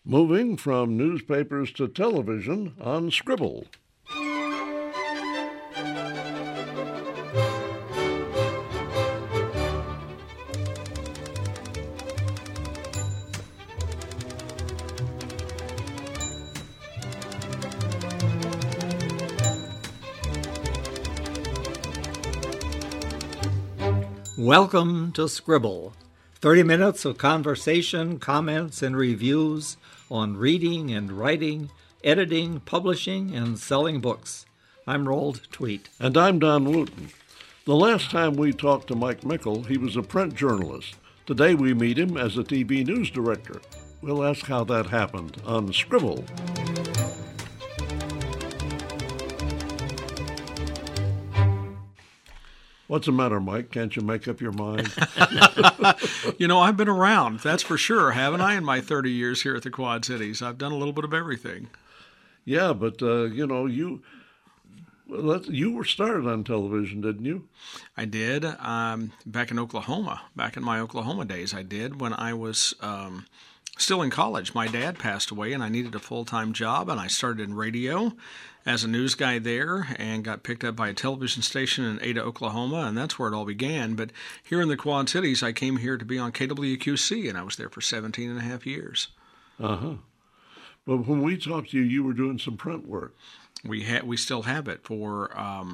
Moving from newspapers to television on Scribble. Welcome to Scribble, 30 minutes of conversation, comments, and reviews on reading and writing, editing, publishing, and selling books. I'm Roald Tweet. And I'm Don Wooten. The last time we talked to Mike Mickle, he was a print journalist. Today we meet him as a TV news director. We'll ask how that happened on Scribble. What's the matter, Mike? Can't you make up your mind? I've been around, that's for sure, haven't I, in my 30 years here at the Quad Cities? I've done a little bit of everything. Yeah, but, you were started on television, didn't you? I did. Back in Oklahoma, back in my Oklahoma days, I did. When I was still in college, my dad passed away, and I needed a full-time job, and I started in radio as a news guy there and got picked up by a television station in Ada, Oklahoma, and that's where it all began. But here in the Quad Cities, I came here to be on KWQC, and I was there for 17 and a half years. Uh-huh. But when we talked to you, you were doing some print work. We still have it for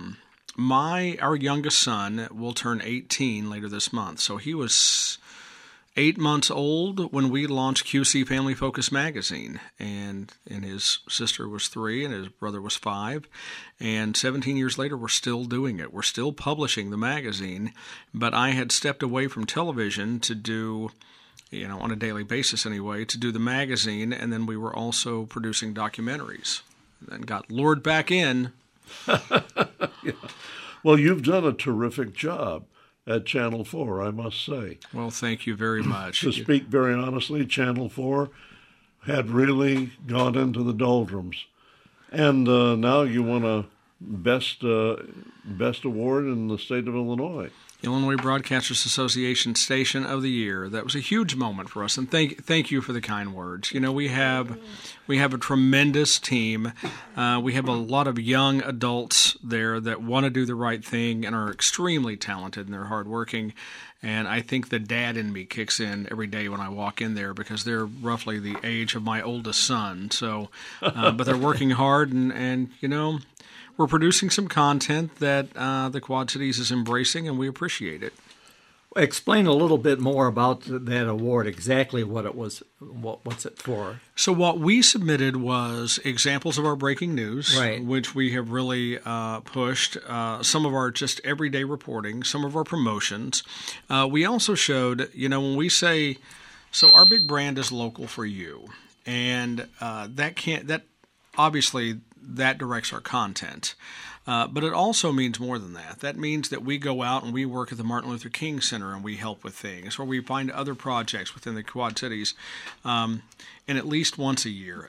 our youngest son will turn 18 later this month. So he was 8 months old when we launched QC Family Focus magazine, and his sister was 3 and his brother was 5, and 17 years later we're still doing it. We're still publishing the magazine, but I had stepped away from television to do, on a daily basis anyway, to do the magazine, and then we were also producing documentaries, and then got lured back in. Yeah. Well, you've done a terrific job at Channel 4, I must say. Well, thank you very much. To speak very honestly, Channel 4 had really gone into the doldrums. And now you won a best award in the state of Illinois. Illinois Broadcasters Association Station of the Year. That was a huge moment for us, and thank you for the kind words. We have a tremendous team. We have a lot of young adults there that want to do the right thing and are extremely talented and they're hardworking. And I think the dad in me kicks in every day when I walk in there because they're roughly the age of my oldest son. So, but they're working hard and we're producing some content that the Quad Cities is embracing, and we appreciate it. Explain a little bit more about that award, exactly what it was, what's it for? So what we submitted was examples of our breaking news, right, which we have really pushed, some of our just everyday reporting, some of our promotions. We also showed, when we say, so our big brand is local for you, and that obviously that directs our content. But it also means more than that. That means that we go out and we work at the Martin Luther King Center and we help with things, or we find other projects within the Quad Cities. And at least once a year,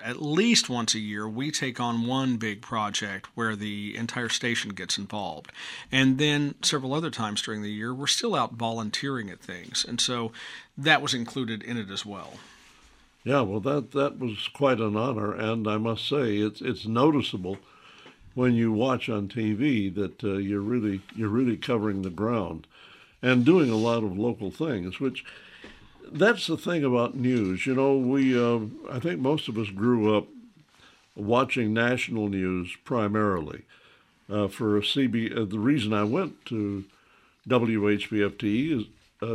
we take on one big project where the entire station gets involved. And then several other times during the year, we're still out volunteering at things. And so that was included in it as well. Yeah, well, that was quite an honor, and I must say it's noticeable when you watch on TV that you're really covering the ground and doing a lot of local things. Which that's the thing about news. I think most of us grew up watching national news primarily. For the reason I went to WHBF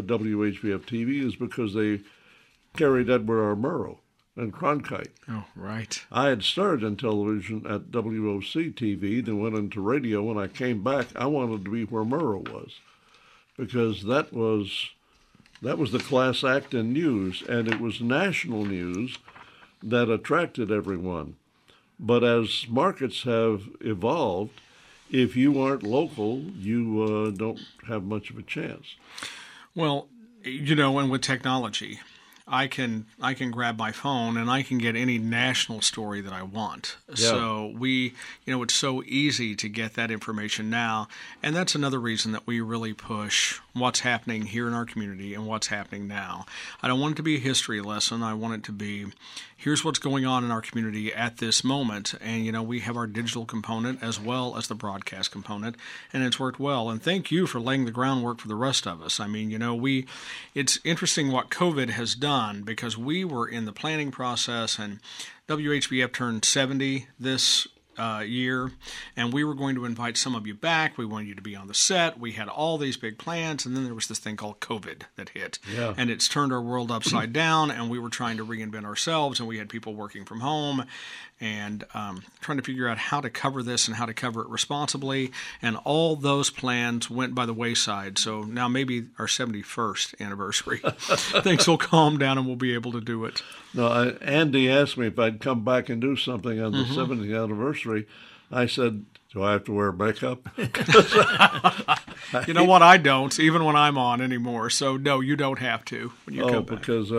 TV is because they carried Edward R. Murrow and Cronkite. Oh, right. I had started in television at WOC TV, then went into radio. When I came back, I wanted to be where Murrow was, because that was the class act in news, and it was national news that attracted everyone. But as markets have evolved, if you aren't local, you don't have much of a chance. Well, and with technology, I can grab my phone and I can get any national story that I want. Yeah. So it's so easy to get that information now. And that's another reason that we really push what's happening here in our community and what's happening now. I don't want it to be a history lesson. I want it to be, here's what's going on in our community at this moment. And, we have our digital component as well as the broadcast component, and it's worked well. And thank you for laying the groundwork for the rest of us. I mean, it's interesting what COVID has done, because we were in the planning process, and WHBF turned 70 this year, and we were going to invite some of you back. We wanted you to be on the set. We had all these big plans, and then there was this thing called COVID that hit, and it's turned our world upside down, and we were trying to reinvent ourselves, and we had people working from home, and trying to figure out how to cover this and how to cover it responsibly, and all those plans went by the wayside. So now maybe our 71st anniversary, things will calm down and we'll be able to do it. No, Andy asked me if I'd come back and do something on the 70th anniversary. I said, do I have to wear makeup? You know what? I don't, even when I'm on anymore. So, no, you don't have to when you come back. Because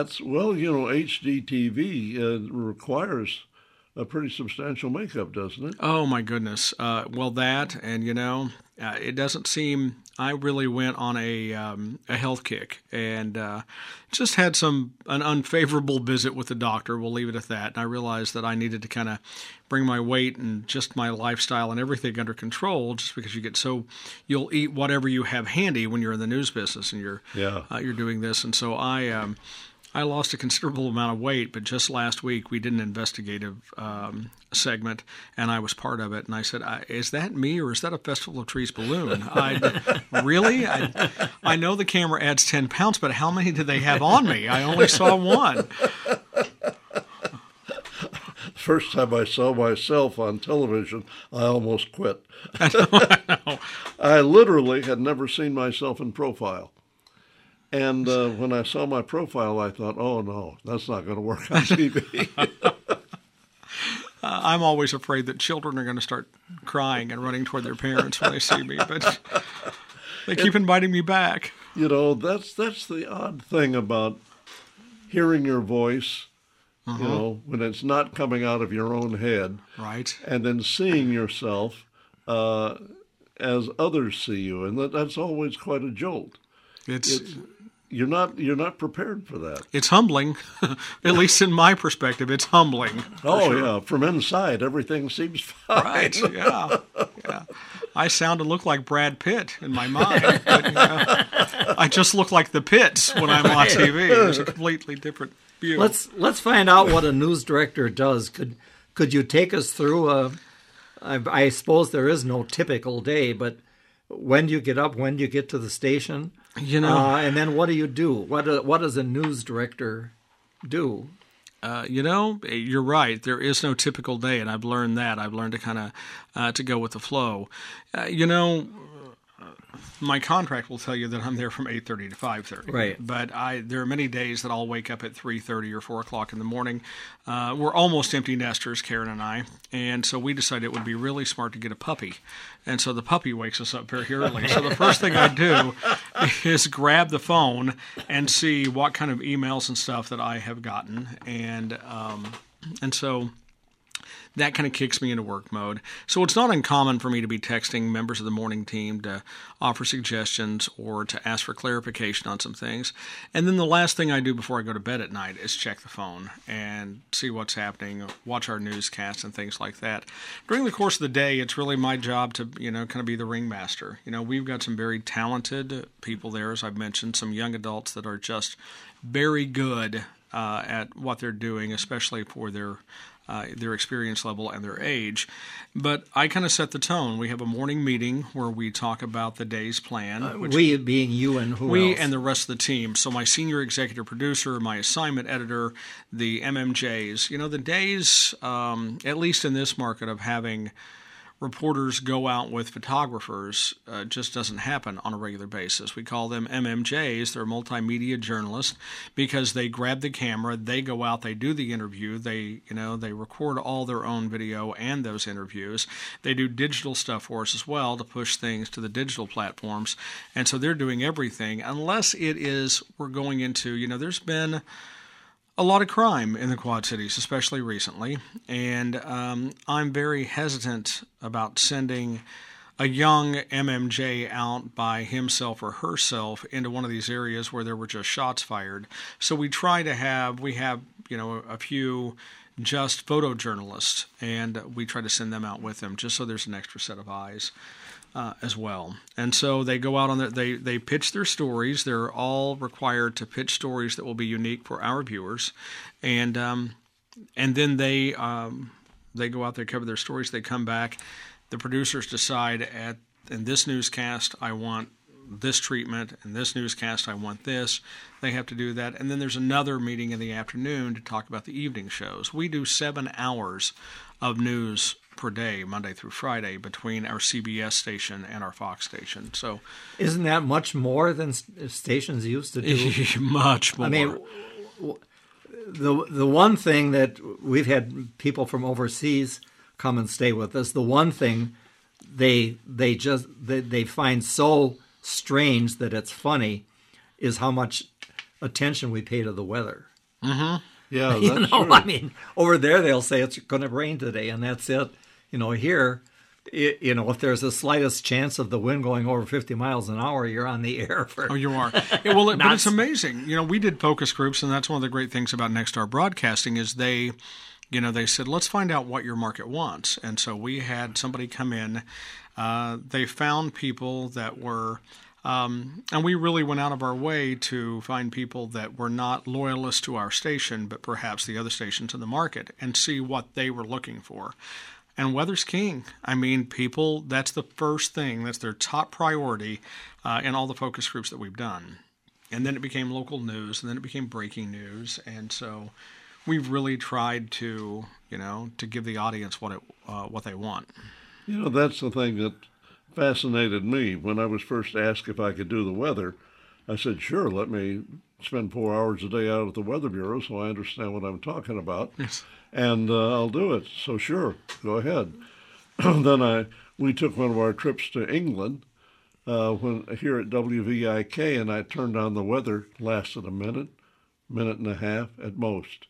HGTV requires a pretty substantial makeup, doesn't it? Oh, my goodness. Well, that, and, it doesn't seem, I really went on a health kick, and just had an unfavorable visit with the doctor. We'll leave it at that. And I realized that I needed to kind of bring my weight and just my lifestyle and everything under control, just because you'll eat whatever you have handy when you're in the news business and you're doing this. And so I lost a considerable amount of weight, but just last week we did an investigative segment, and I was part of it. And I said, is that me, or is that a Festival of Trees balloon? Really? I know the camera adds 10 pounds, but how many did they have on me? I only saw one. First time I saw myself on television, I almost quit. I know. I literally had never seen myself in profile. And when I saw my profile, I thought, oh, no, that's not going to work on TV. I'm always afraid that children are going to start crying and running toward their parents when they see me, but they keep inviting me back. That's the odd thing about hearing your voice, when it's not coming out of your own head. Right. And then seeing yourself as others see you. And that's always quite a jolt. You're not prepared for that. It's humbling, at least in my perspective. It's humbling. Yeah, from inside everything seems fine. Right? Yeah. I sound and look like Brad Pitt in my mind, but I just look like the Pitts when I'm on TV. It's a completely different view. Let's find out what a news director does. Could you take us through I suppose there is no typical day, but when do you get up? When do you get to the station? And then what do you do? What does a news director do? You're right. There is no typical day, and I've learned that. I've learned to kind of to go with the flow. My contract will tell you that I'm there from 8:30 to 5:30. Right. But there are many days that I'll wake up at 3:30 or 4 o'clock in the morning. We're almost empty nesters, Karen and I, and so we decided it would be really smart to get a puppy. And so the puppy wakes us up very early. So the first thing I do is grab the phone and see what kind of emails and stuff that I have gotten, and so that kind of kicks me into work mode. So it's not uncommon for me to be texting members of the morning team to offer suggestions or to ask for clarification on some things. And then the last thing I do before I go to bed at night is check the phone and see what's happening, watch our newscasts and things like that. During the course of the day, it's really my job to, kind of be the ringmaster. We've got some very talented people there, as I've mentioned, some young adults that are just very good at what they're doing, especially for their experience level and their age. But I kind of set the tone. We have a morning meeting where we talk about the day's plan. We being you and who else? We and the rest of the team. So my senior executive producer, my assignment editor, the MMJs. The days, at least in this market, of having reporters go out with photographers just doesn't happen on a regular basis. We call them MMJs. They're multimedia journalists because they grab the camera, they go out, they do the interview, they record all their own video and those interviews. They do digital stuff for us as well to push things to the digital platforms. And so they're doing everything unless we're going into, there's been a lot of crime in the Quad Cities, especially recently, and I'm very hesitant about sending a young MMJ out by himself or herself into one of these areas where there were just shots fired. So we have a few just photojournalists, and we try to send them out with them just so there's an extra set of eyes as well. And so they go out on they pitch their stories. They're all required to pitch stories that will be unique for our viewers, and then they go out there, cover their stories. They come back. The producers decide in this newscast, I want this treatment. In this newscast, I want this. They have to do that. And then there's another meeting in the afternoon to talk about the evening shows. We do 7 hours of news per day, Monday through Friday, between our CBS station and our Fox station. So, isn't that much more than stations used to do? Much more. I mean, the one thing that we've had people from overseas come and stay with us. The one thing they find so strange that it's funny is how much attention we pay to the weather. Mm-hmm. Yeah, that's true. I mean, over there they'll say it's going to rain today, and that's it. Here, if there's the slightest chance of the wind going over 50 miles an hour, you're on the air for. Oh, you are. Yeah, well, but it's amazing. We did focus groups, and that's one of the great things about Nexstar Broadcasting is they said, let's find out what your market wants. And so we had somebody come in. They found people that were, and we really went out of our way to find people that were not loyalists to our station, but perhaps the other stations in the market, and see what they were looking for. And weather's king. I mean, people, that's the first thing. That's their top priority in all the focus groups that we've done. And then it became local news, and then it became breaking news. And so we've really tried to give the audience what they want. That's the thing that fascinated me. When I was first asked if I could do the weather, I said, sure, let me spend 4 hours a day out at the Weather Bureau so I understand what I'm talking about. Yes. And I'll do it. So sure, go ahead. Then we took one of our trips to England here at WVIK, and I turned on the weather. Lasted a minute and a half at most.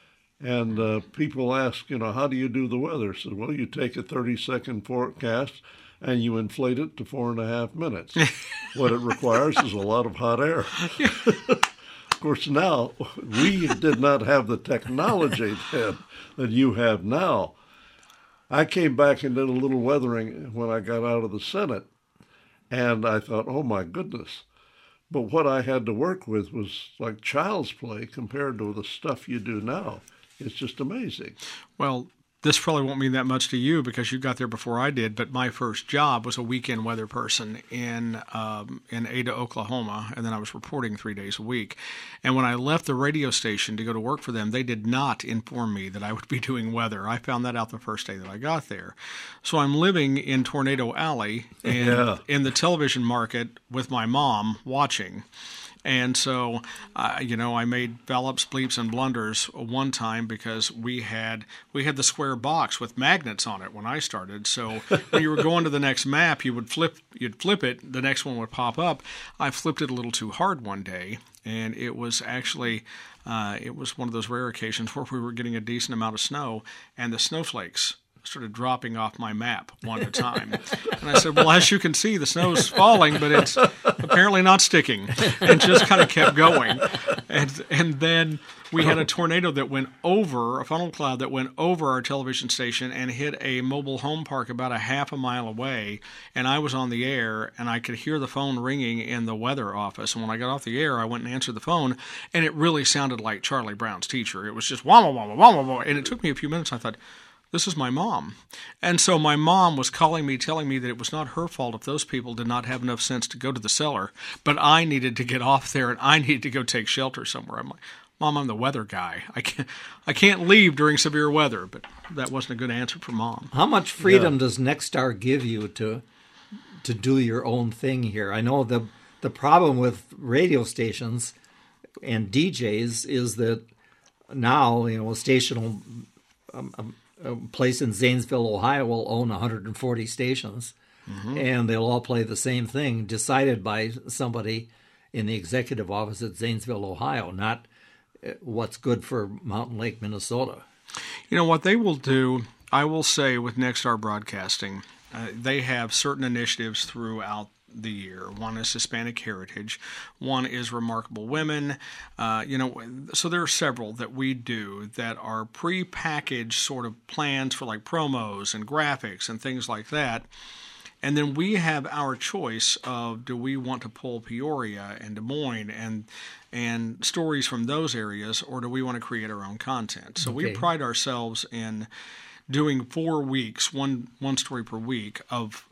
And people ask, how do you do the weather? I said, well, you take a 30-second forecast and you inflate it to 4.5 minutes. What it requires is a lot of hot air. Of course, now, we did not have the technology then that you have now. I came back and did a little weathering when I got out of the Senate, and I thought, oh, my goodness. But what I had to work with was like child's play compared to the stuff you do now. It's just amazing. Well, this probably won't mean that much to you because you got there before I did, but my first job was a weekend weather person in Ada, Oklahoma, and then I was reporting 3 days a week. And when I left the radio station to go to work for them, they did not inform me that I would be doing weather. I found that out the first day that I got there. So I'm living in Tornado Alley in the television market with my mom watching. And so, I made ballops, bleeps, and blunders one time because we had the square box with magnets on it when I started. So when you were going to the next map, you'd flip it, the next one would pop up. I flipped it a little too hard one day, and it was actually it was one of those rare occasions where we were getting a decent amount of snow, and the snowflakes started dropping off my map one at a time. And I said, well, as you can see, the snow's falling, but it's apparently not sticking. And just kind of kept going. And then we had a tornado that went over, a funnel cloud that went over our television station and hit a mobile home park about a half a mile away. And I was on the air, and I could hear the phone ringing in the weather office. And when I got off the air, I went and answered the phone, and it really sounded like Charlie Brown's teacher. It was just wah, wah, wah, wah, wah, wah. And it took me a few minutes. I thought, this is my mom. And so my mom was calling me, telling me that it was not her fault if those people did not have enough sense to go to the cellar, but I needed to get off there and I needed to go take shelter somewhere. I'm like, Mom, I'm the weather guy. I can't leave during severe weather, but that wasn't a good answer for Mom. How much freedom does Nexstar give you to do your own thing here? I know the problem with radio stations and DJs is that now, a station will a place in Zanesville, Ohio will own 140 stations, and they'll all play the same thing, decided by somebody in the executive office at Zanesville, Ohio, not what's good for Mountain Lake, Minnesota. What they will do, I will say with Nexstar Broadcasting, they have certain initiatives throughout the year. One is Hispanic Heritage. One is Remarkable Women. So there are several that we do that are pre-packaged sort of plans for like promos and graphics and things like that. And then we have our choice of, do we want to pull Peoria and Des Moines and stories from those areas, or do we want to create our own content? So we pride ourselves in doing 4 weeks, one story per week of,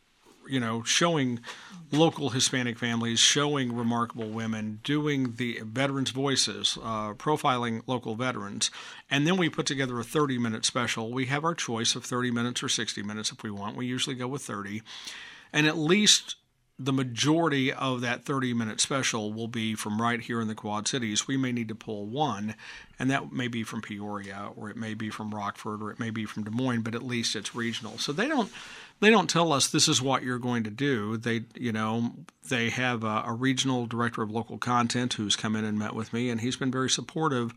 showing local Hispanic families, showing remarkable women, doing the veterans' voices, profiling local veterans. And then we put together a 30-minute special. We have our choice of 30 minutes or 60 minutes if we want. We usually go with 30. And at least the majority of that 30-minute special will be from right here in the Quad Cities. We may need to pull one, and that may be from Peoria, or it may be from Rockford, or it may be from Des Moines, but at least it's regional. So they don't tell us this is what you're going to do. They have a regional director of local content who's come in and met with me, and he's been very supportive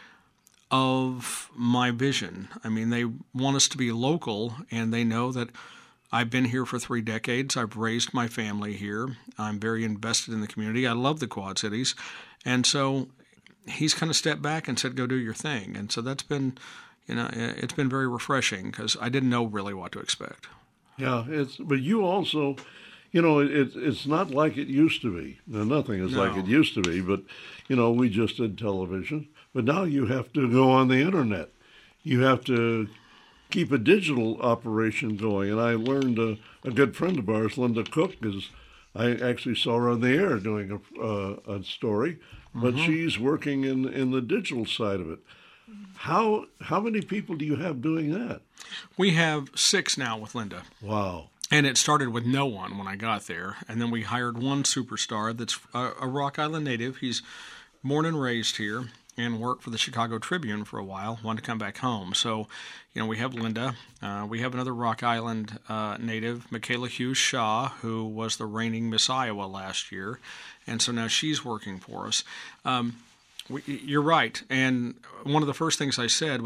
of my vision. I mean, they want us to be local, and they know that I've been here for 3 decades. I've raised my family here. I'm very invested in the community. I love the Quad Cities. And so he's kind of stepped back and said, go do your thing. And so that's been, it's been very refreshing because I didn't know really what to expect. Yeah, but you also, it's not like it used to be. Now, nothing is like it used to be, but, we just did television. But now you have to go on the internet. You have to keep a digital operation going. And I learned a good friend of ours, Linda Cook, I actually saw her on the air doing a story, but she's working in the digital side of it. How many people do you have doing that? We have 6 now with Linda. Wow. And it started with no one when I got there. And then we hired one superstar that's a Rock Island native. He's born and raised here and worked for the Chicago Tribune for a while, wanted to come back home. So, we have Linda. We have another Rock Island native, Michaela Hughes Shaw, who was the reigning Miss Iowa last year. And so now she's working for us. You're right. And one of the first things I said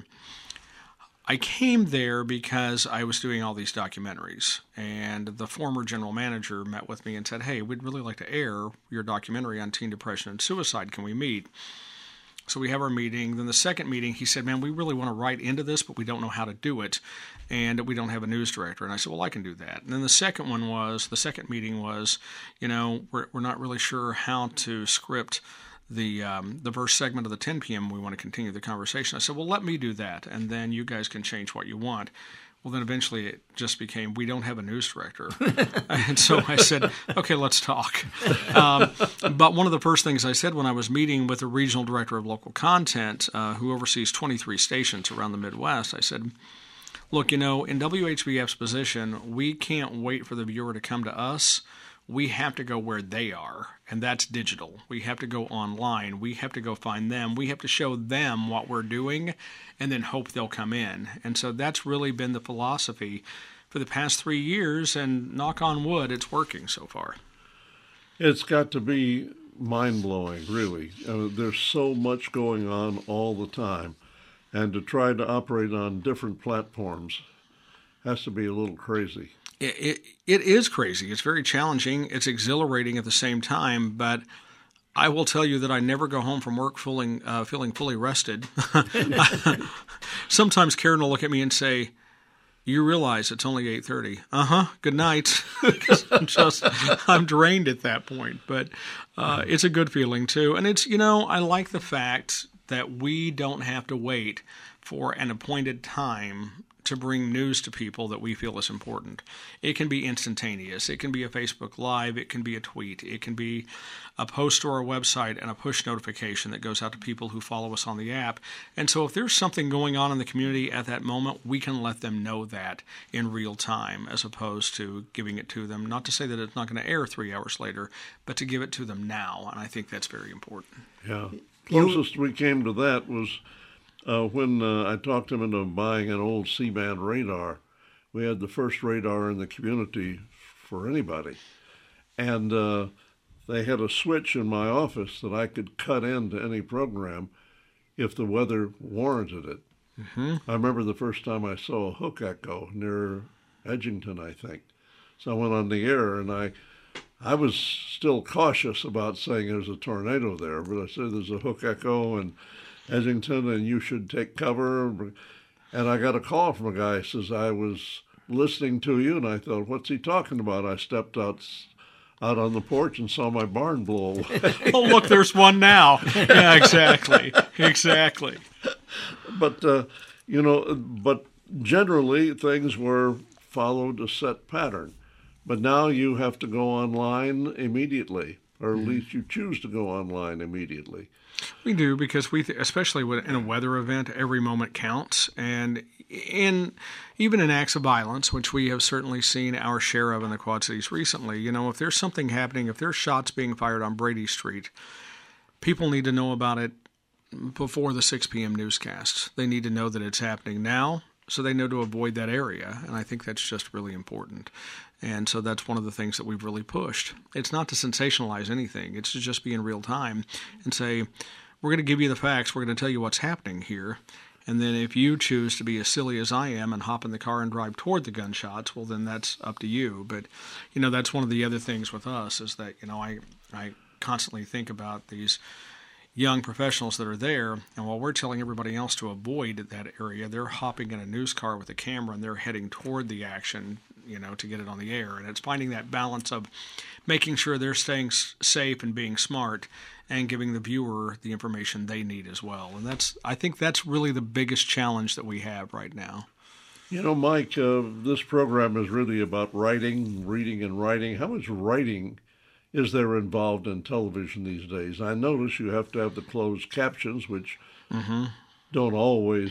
I came there because I was doing all these documentaries, and the former general manager met with me and said, hey, we'd really like to air your documentary on teen depression and suicide. Can we meet? So we have our meeting. Then the second meeting, he said, man, we really want to write into this, but we don't know how to do it, and we don't have a news director. And I said, well, I can do that. And then the second meeting was, we're not really sure how to script the first segment of the 10 p.m. We want to continue the conversation. I said, well, let me do that, and then you guys can change what you want. Well, then eventually it just became, we don't have a news director. And so I said, okay, let's talk. But one of the first things I said when I was meeting with the regional director of local content, who oversees 23 stations around the Midwest, I said, look, in WHBF's position, we can't wait for the viewer to come to us. We have to go where they are, and that's digital. We have to go online. We have to go find them. We have to show them what we're doing and then hope they'll come in. And so that's really been the philosophy for the past 3 years, and knock on wood, it's working so far. It's got to be mind-blowing, really. There's so much going on all the time, and to try to operate on different platforms has to be a little crazy. It is crazy. It's very challenging. It's exhilarating at the same time, but I will tell you that I never go home from work feeling fully rested. Sometimes Karen will look at me and say, you realize it's only 8:30. Good night. I'm drained at that point, but it's a good feeling too. And it's, I like the fact that we don't have to wait for an appointed time to bring news to people that we feel is important. It can be instantaneous. It can be a Facebook Live. It can be a tweet. It can be a post to our website and a push notification that goes out to people who follow us on the app. And so if there's something going on in the community at that moment, we can let them know that in real time, as opposed to giving it to them. Not to say that it's not going to air 3 hours later, but to give it to them now. And I think that's very important. Yeah. Closest we came to that was when I talked him into buying an old C-band radar. We had the first radar in the community for anybody. And they had a switch in my office that I could cut into any program if the weather warranted it. Mm-hmm. I remember the first time I saw a hook echo near Edgington, I think. So I went on the air, and I was still cautious about saying there's a tornado there, but I said there's a hook echo in Edgington, and you should take cover. And I got a call from a guy who says, I was listening to you, and I thought, what's he talking about? I stepped out on the porch and saw my barn blow away. Oh, look, there's one now. Yeah, exactly. But, but generally things were followed a set pattern. But now you have to go online immediately, or at least you choose to go online immediately. We do, because especially in a weather event, every moment counts. And even in acts of violence, which we have certainly seen our share of in the Quad Cities recently, if there's something happening, if there's shots being fired on Brady Street, people need to know about it before the 6 p.m. newscasts. They need to know that it's happening now, so they know to avoid that area. And I think that's just really important. And so that's one of the things that we've really pushed. It's not to sensationalize anything. It's to just be in real time and say, we're going to give you the facts. We're going to tell you what's happening here. And then if you choose to be as silly as I am and hop in the car and drive toward the gunshots, well, then that's up to you. But, that's one of the other things with us is that, I constantly think about these young professionals that are there, and while we're telling everybody else to avoid that area, they're hopping in a news car with a camera and they're heading toward the action, to get it on the air. And it's finding that balance of making sure they're staying safe and being smart and giving the viewer the information they need as well. And I think that's really the biggest challenge that we have right now. Mike, this program is really about writing, reading, and writing. How much writing is there involved in television these days? I notice you have to have the closed captions, which don't always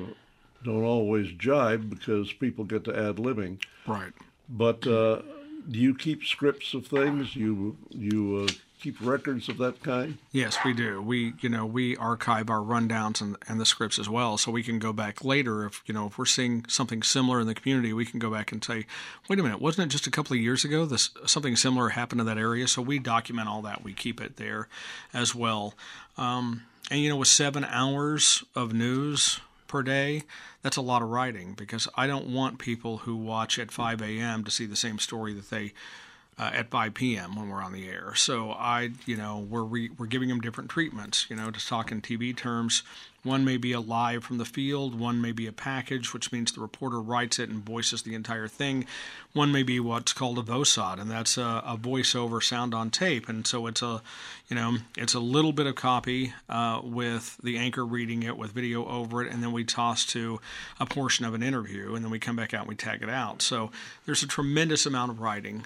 jibe because people get to ad-libbing. Right. But do you keep scripts of things? You keep records of that kind? Yes, we do. We archive our rundowns and the scripts as well, so we can go back later if we're seeing something similar in the community. We can go back and say, wait a minute, wasn't it just a couple of years ago something similar happened in that area? So we document all that. We keep it there as well. And with 7 hours of news per day, that's a lot of writing, because I don't want people who watch at 5 a.m. to see the same story that they at 5 p.m. when we're on the air. So we're giving them different treatments. To talk in TV terms, one may be a live from the field, one may be a package, which means the reporter writes it and voices the entire thing. One may be what's called a VOSOD, and that's a voiceover sound on tape. And so it's a little bit of copy with the anchor reading it with video over it, and then we toss to a portion of an interview, and then we come back out and we tag it out. So there's a tremendous amount of writing.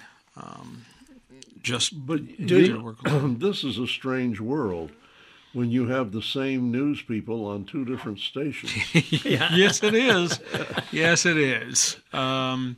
This is a strange world when you have the same news people on 2 different stations. Yes, it is. Yes, it is. And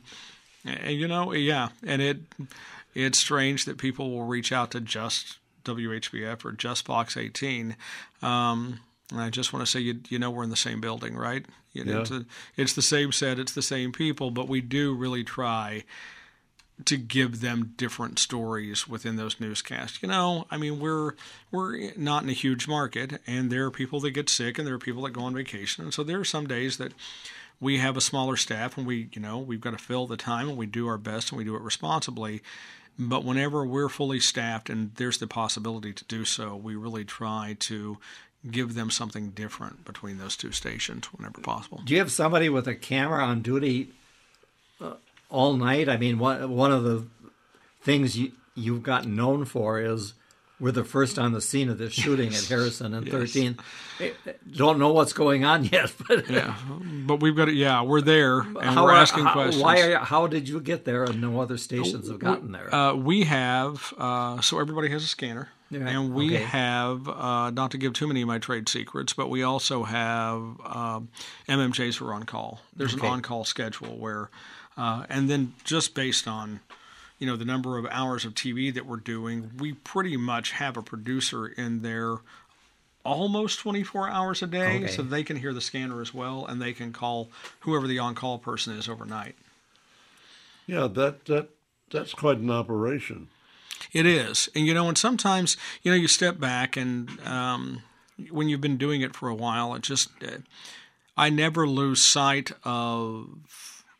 it's strange that people will reach out to just WHBF or just Fox 18. And I just want to say, we're in the same building, right? It's the same set, it's the same people, but we do really try to give them different stories within those newscasts. We're not in a huge market, and there are people that get sick, and there are people that go on vacation. And so there are some days that we have a smaller staff, and we've got to fill the time, and we do our best, and we do it responsibly. But whenever we're fully staffed and there's the possibility to do so, we really try to give them something different between those 2 stations whenever possible. Do you have somebody with a camera on duty all night? I mean, one of the things you've gotten known for is we're the first on the scene of this shooting at Harrison and 13th. Don't know what's going on yet, but but we've got it. Yeah, we're there and we're asking questions. How did you get there, and no other stations have gotten there? We have so everybody has a scanner, and we have not to give too many of my trade secrets, but we also have MMJs who are on call. There's an on-call schedule where. And then just based on, the number of hours of TV that we're doing, we pretty much have a producer in there almost 24 hours a day, so they can hear the scanner as well, and they can call whoever the on-call person is overnight. Yeah, that's quite an operation. It is. And, and sometimes, you step back and when you've been doing it for a while, it just I never lose sight of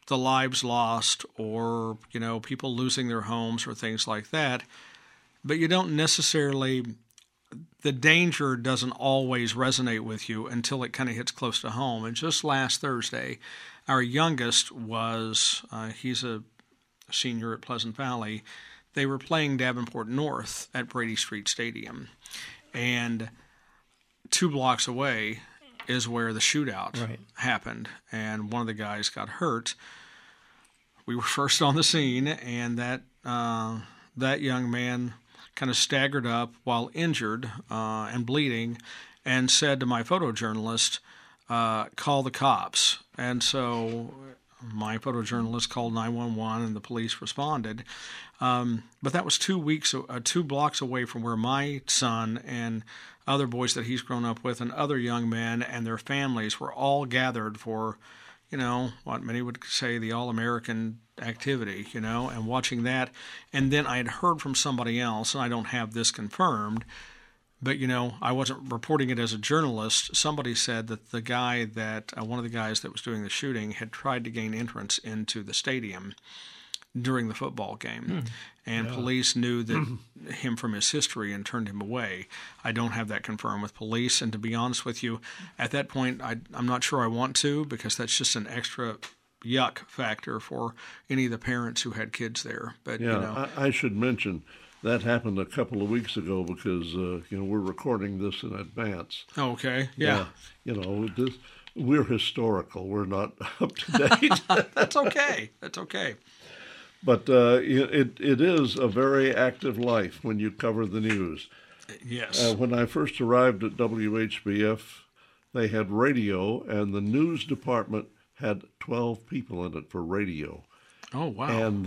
the lives lost or, people losing their homes or things like that. But you don't necessarily, the danger doesn't always resonate with you until it kind of hits close to home. And just last Thursday, our youngest was, he's a senior at Pleasant Valley. They were playing Davenport North at Brady Street Stadium. And 2 blocks away is where the shootout happened, and one of the guys got hurt. We were first on the scene, and that young man kind of staggered up while injured and bleeding, and said to my photojournalist, "Call the cops." And so my photojournalist called 911, and the police responded. But that was 2 blocks away from where my son and other boys that he's grown up with and other young men and their families were all gathered for, what many would say the all-American activity, and watching that. And then I had heard from somebody else, and I don't have this confirmed, but, I wasn't reporting it as a journalist. Somebody said that the guy one of the guys that was doing the shooting had tried to gain entrance into the stadium during the football game. And police knew him from his history and turned him away. I don't have that confirmed with police. And to be honest with you, at that point, I'm not sure I want to, because that's just an extra yuck factor for any of the parents who had kids there. But I should mention that happened a couple of weeks ago because we're recording this in advance. Okay, yeah. We're historical. We're not up to date. That's okay. That's okay. But it is a very active life when you cover the news. Yes. When I first arrived at WHBF, they had radio, and the news department had 12 people in it for radio. Oh, wow. And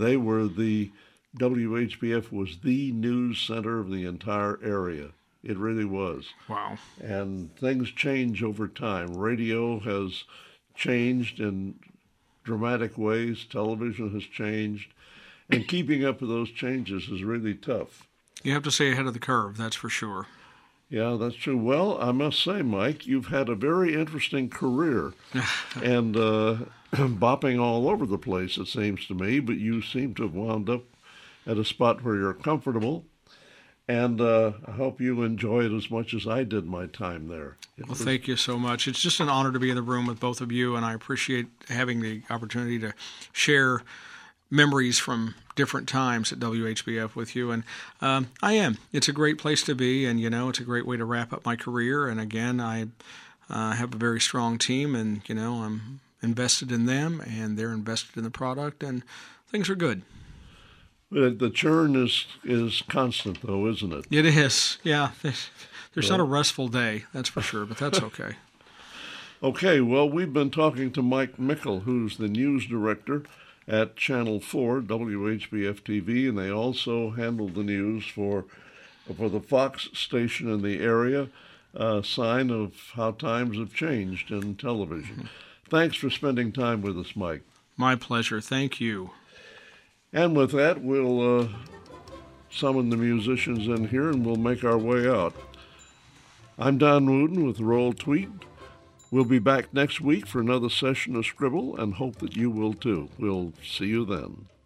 WHBF was the news center of the entire area. It really was. Wow. And things change over time. Radio has changed in dramatic ways. Television has changed. And keeping up with those changes is really tough. You have to stay ahead of the curve, that's for sure. Yeah, that's true. Well, I must say, Mike, you've had a very interesting career and bopping all over the place, it seems to me, but you seem to have wound up at a spot where you're comfortable. And I hope you enjoy it as much as I did my time there. Thank you so much. It's just an honor to be in the room with both of you, and I appreciate having the opportunity to share memories from different times at WHBF with you. And I am. It's a great place to be, and, it's a great way to wrap up my career. And, again, I have a very strong team, and, I'm invested in them, and they're invested in the product, and things are good. The churn is constant, though, isn't it? It is, yeah. There's not a restful day, that's for sure, but that's okay. Okay, well, we've been talking to Mike Mickle, who's the news director at Channel 4, WHBF TV, and they also handle the news for the Fox station in the area, a sign of how times have changed in television. Mm-hmm. Thanks for spending time with us, Mike. My pleasure. Thank you. And with that, we'll summon the musicians in here and we'll make our way out. I'm Don Wooten with Roll Tweet. We'll be back next week for another session of Scribble and hope that you will too. We'll see you then.